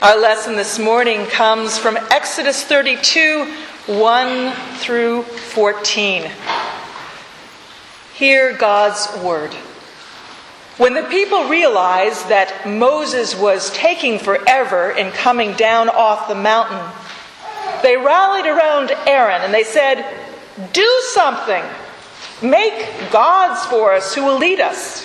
Our lesson this morning comes from Exodus 32, 1 through 14. Hear God's word. When the people realized that Moses was taking forever in coming down off the mountain, they rallied around Aaron and they said, "Do something. Make gods for us who will lead us."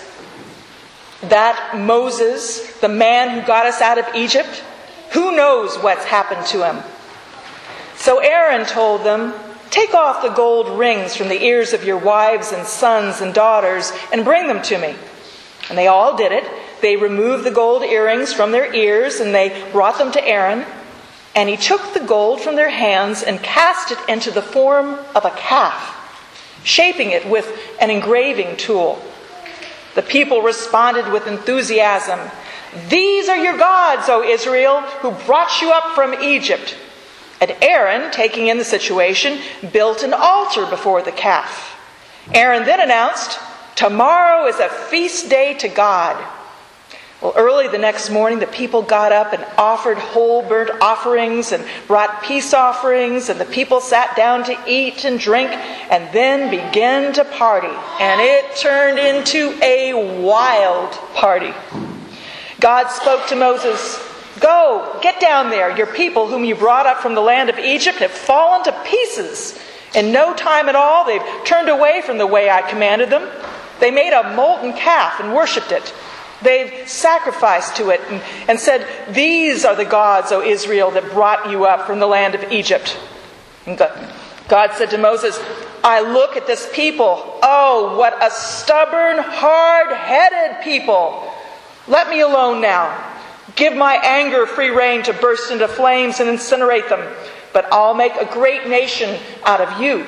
That Moses, the man who got us out of Egypt, who knows what's happened to him? So Aaron told them, "Take off the gold rings from the ears of your wives and sons and daughters and bring them to me." And they all did it. They removed the gold earrings from their ears and they brought them to Aaron. And he took the gold from their hands and cast it into the form of a calf, shaping it with an engraving tool. The people responded with enthusiasm. "These are your gods, O Israel, who brought you up from Egypt." And Aaron, taking in the situation, built an altar before the calf. Aaron then announced, "Tomorrow is a feast day to God." Well, early the next morning, the people got up and offered whole burnt offerings and brought peace offerings, and the people sat down to eat and drink and then began to party. And it turned into a wild party. God spoke to Moses, "Go, get down there. Your people whom you brought up from the land of Egypt have fallen to pieces. In no time at all, they've turned away from the way I commanded them. They made a molten calf and worshipped it. They've sacrificed to it and said, 'These are the gods, O Israel, that brought you up from the land of Egypt.'" And God said to Moses, "I look at this people. Oh, what a stubborn, hard-headed people. Let me alone now. Give my anger free rein to burst into flames and incinerate them. But I'll make a great nation out of you."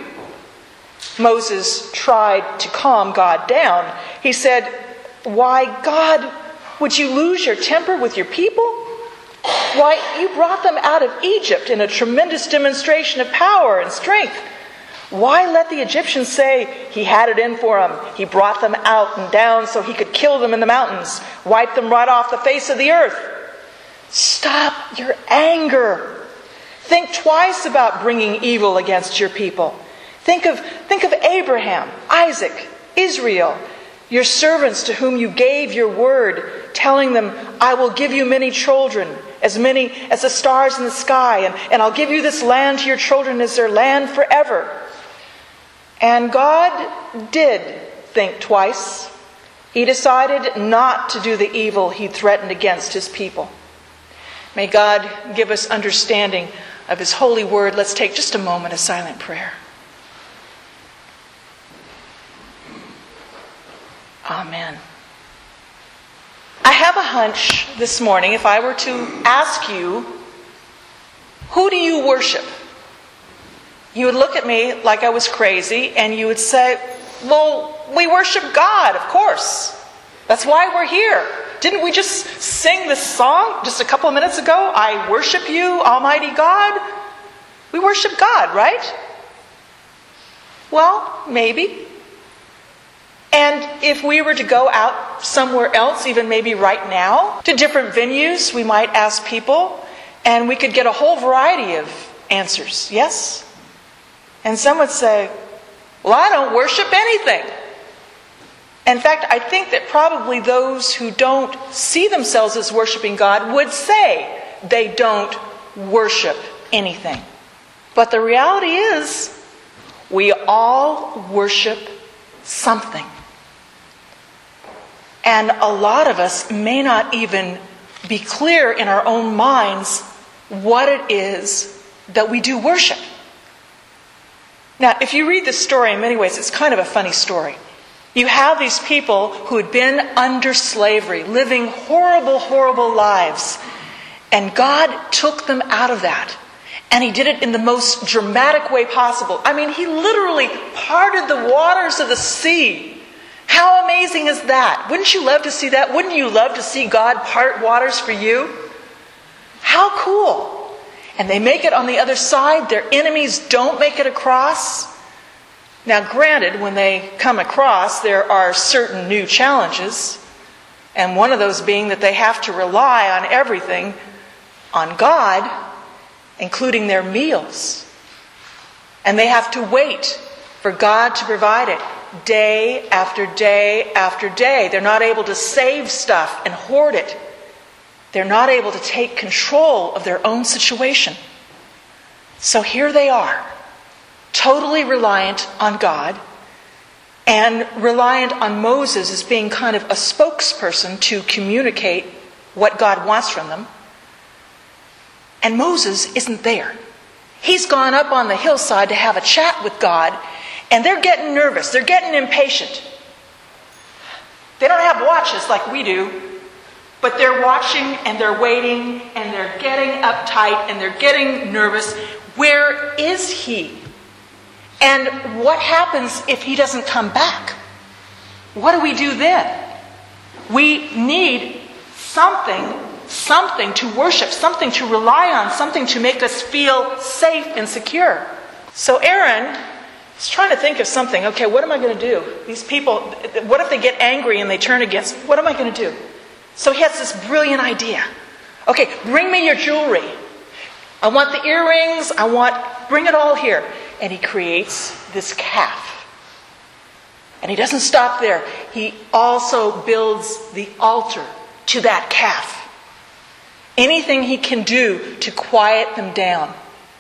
Moses tried to calm God down. He said, "Why, God, would you lose your temper with your people? Why, you brought them out of Egypt in a tremendous demonstration of power and strength. Why let the Egyptians say he had it in for them? He brought them out and down so he could kill them in the mountains, wipe them right off the face of the earth. Stop your anger. Think twice about bringing evil against your people. Think of Abraham, Isaac, Israel, your servants to whom you gave your word, telling them, 'I will give you many children, as many as the stars in the sky, and I'll give you this land to your children as their land forever.'" And God did think twice. He decided not to do the evil he threatened against his people. May God give us understanding of his holy word. Let's take just a moment of silent prayer. Amen. I have a hunch this morning, if I were to ask you, who do you worship? You would look at me like I was crazy and you would say, "Well, we worship God, of course. That's why we're here. Didn't we just sing this song just a couple of minutes ago? I worship you, Almighty God." We worship God, right? Well, maybe. And if we were to go out somewhere else, even maybe right now, to different venues, we might ask people, and we could get a whole variety of answers. Yes? And some would say, "Well, I don't worship anything." In fact, I think that probably those who don't see themselves as worshiping God would say they don't worship anything. But the reality is, we all worship something. And a lot of us may not even be clear in our own minds what it is that we do worship. Now, if you read this story, in many ways, it's kind of a funny story. You have these people who had been under slavery, living horrible, horrible lives. And God took them out of that. And he did it in the most dramatic way possible. I mean, he literally parted the waters of the sea. How amazing is that? Wouldn't you love to see that? Wouldn't you love to see God part waters for you? How cool. And they make it on the other side. Their enemies don't make it across. Now, granted, when they come across, there are certain new challenges. And one of those being that they have to rely on everything on God, including their meals. And they have to wait for God to provide it day after day after day. They're not able to save stuff and hoard it. They're not able to take control of their own situation. So here they are, totally reliant on God and reliant on Moses as being kind of a spokesperson to communicate what God wants from them. And Moses isn't there. He's gone up on the hillside to have a chat with God, and they're getting nervous. They're getting impatient. They don't have watches like we do, but they're watching and they're waiting and they're getting uptight and they're getting nervous. Where is he? And what happens if he doesn't come back? What do we do then? We need something to worship, something to rely on, something to make us feel safe and secure. So Aaron is trying to think of something. Okay, what am I going to do? These people, what if they get angry and they turn against me? What am I going to do? So he has this brilliant idea. Okay, bring me your jewelry. I want the earrings. Bring it all here. And he creates this calf. And he doesn't stop there. He also builds the altar to that calf. Anything he can do to quiet them down.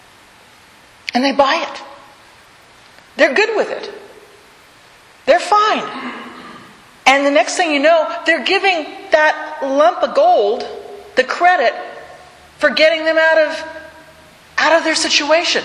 And they buy it. They're good with it. They're fine. And the next thing you know, they're giving that lump of gold the credit for getting them out of their situation.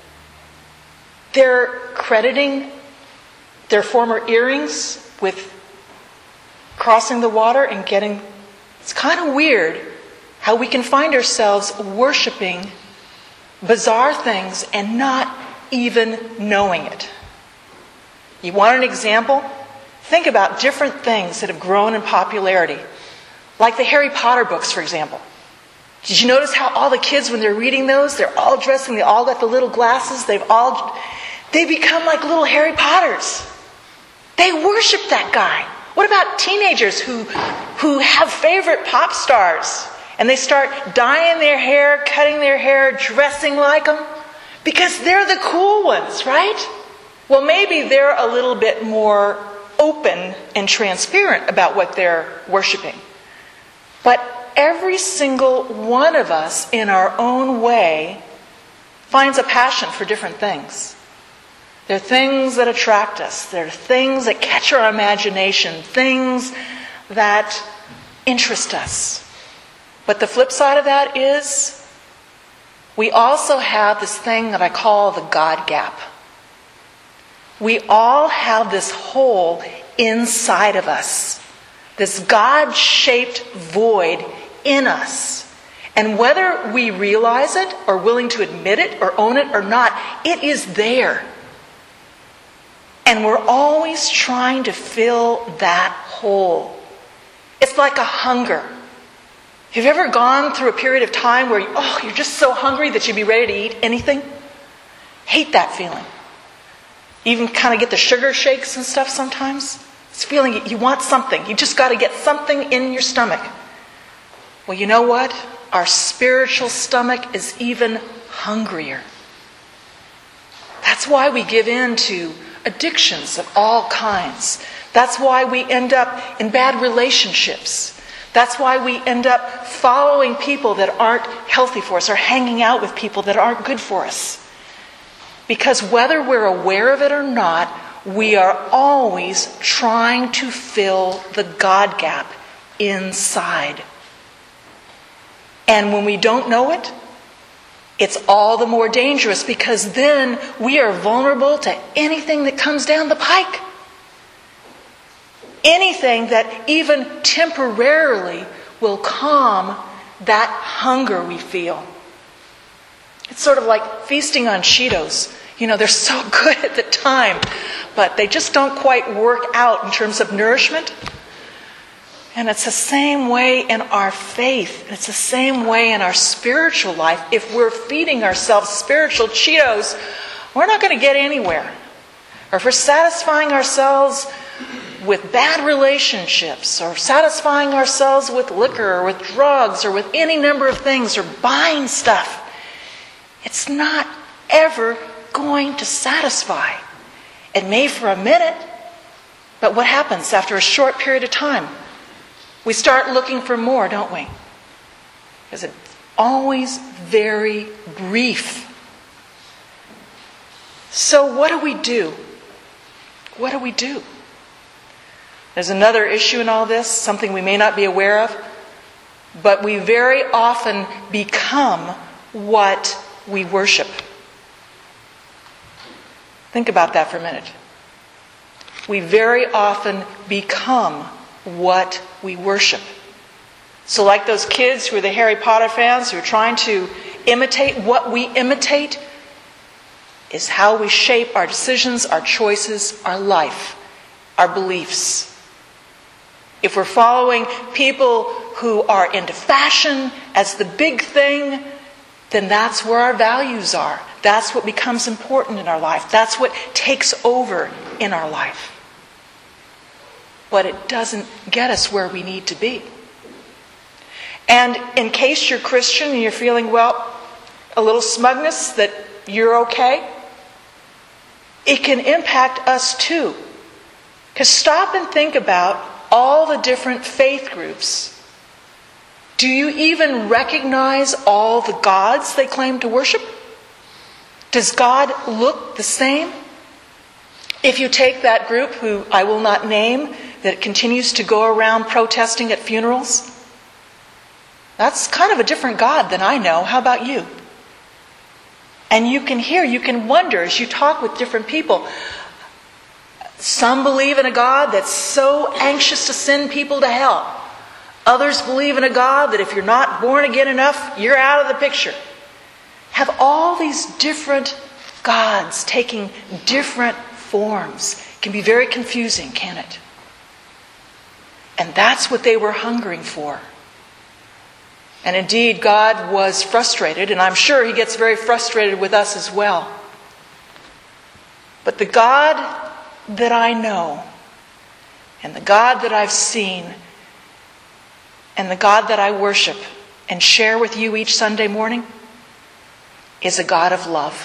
They're crediting their former earrings with crossing the water and getting... It's kind of weird how we can find ourselves worshiping bizarre things and not even knowing it. You want an example? Think about different things that have grown in popularity. Like the Harry Potter books, for example. Did you notice how all the kids, when they're reading those, they're all dressed and they all got the little glasses? They become like little Harry Potters. They worship that guy. What about teenagers who have favorite pop stars? And they start dyeing their hair, cutting their hair, dressing like them? Because they're the cool ones, right? Well, maybe they're a little bit more open and transparent about what they're worshiping. But every single one of us, in our own way, finds a passion for different things. There are things that attract us. There are things that catch our imagination, things that interest us. But the flip side of that is we also have this thing that I call the God gap. We all have this hole inside of us, this God-shaped void in us. And whether we realize it or willing to admit it or own it or not, it is there. And we're always trying to fill that hole. It's like a hunger. Have you ever gone through a period of time where you're just so hungry that you'd be ready to eat anything? Hate that feeling. You even kind of get the sugar shakes and stuff sometimes. It's feeling you want something. You just got to get something in your stomach. Well, you know what? Our spiritual stomach is even hungrier. That's why we give in to addictions of all kinds. That's why we end up in bad relationships. That's why we end up following people that aren't healthy for us or hanging out with people that aren't good for us. Because whether we're aware of it or not, we are always trying to fill the God gap inside. And when we don't know it, it's all the more dangerous because then we are vulnerable to anything that comes down the pike. Anything that even temporarily will calm that hunger we feel. It's sort of like feasting on Cheetos. They're so good at the time, but they just don't quite work out in terms of nourishment. And it's the same way in our faith. It's the same way in our spiritual life. If we're feeding ourselves spiritual Cheetos, we're not going to get anywhere. Or if we're satisfying ourselves with bad relationships, or satisfying ourselves with liquor or with drugs or with any number of things, or buying stuff, it's not ever going to satisfy. It may for a minute, but what happens after a short period of time? We start looking for more, don't we? Because it's always very brief. So what do we do? What do we do? There's another issue in all this, something we may not be aware of, but we very often become what we worship. Think about that for a minute. We very often become what we worship. So like those kids who are the Harry Potter fans who are trying to imitate what we imitate, is how we shape our decisions, our choices, our life, our beliefs. If we're following people who are into fashion as the big thing, then that's where our values are. That's what becomes important in our life. That's what takes over in our life. But it doesn't get us where we need to be. And in case you're Christian and you're feeling, well, a little smugness that you're okay, it can impact us too. Because stop and think about all the different faith groups. Do you even recognize all the gods they claim to worship? Does God look the same? If you take that group, who I will not name, that continues to go around protesting at funerals, that's kind of a different God than I know. How about you? And you can wonder as you talk with different people. Some believe in a God that's so anxious to send people to hell. Others believe in a God that if you're not born again enough, you're out of the picture. Have all these different gods taking different forms. It can be very confusing, can't it? And that's what they were hungering for. And indeed, God was frustrated, and I'm sure He gets very frustrated with us as well. But the God that I know, and the God that I've seen, and the God that I worship and share with you each Sunday morning is a God of love.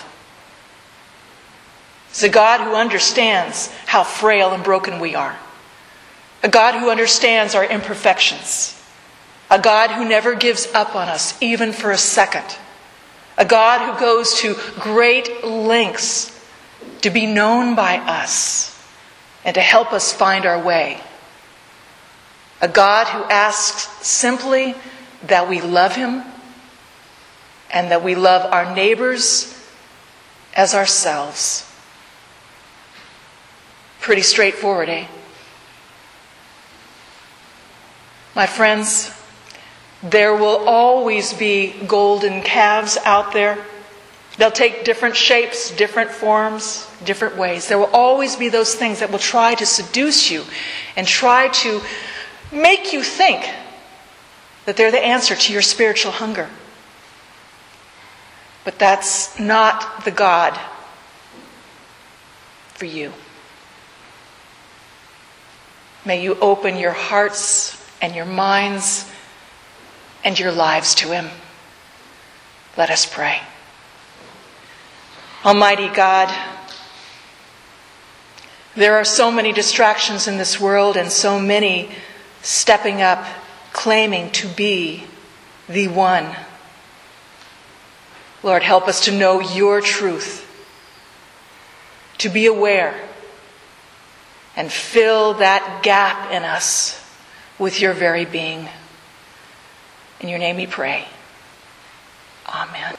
It's a God who understands how frail and broken we are. A God who understands our imperfections. A God who never gives up on us, even for a second. A God who goes to great lengths to be known by us and to help us find our way. A God who asks simply that we love Him and that we love our neighbors as ourselves. Pretty straightforward, eh? My friends, there will always be golden calves out there. They'll take different shapes, different forms, different ways. There will always be those things that will try to seduce you and try to make you think that they're the answer to your spiritual hunger. But that's not the God for you. May you open your hearts and your minds and your lives to Him. Let us pray. Almighty God, there are so many distractions in this world and so many stepping up, claiming to be the one. Lord, help us to know your truth, to be aware, and fill that gap in us with your very being. In your name we pray. Amen.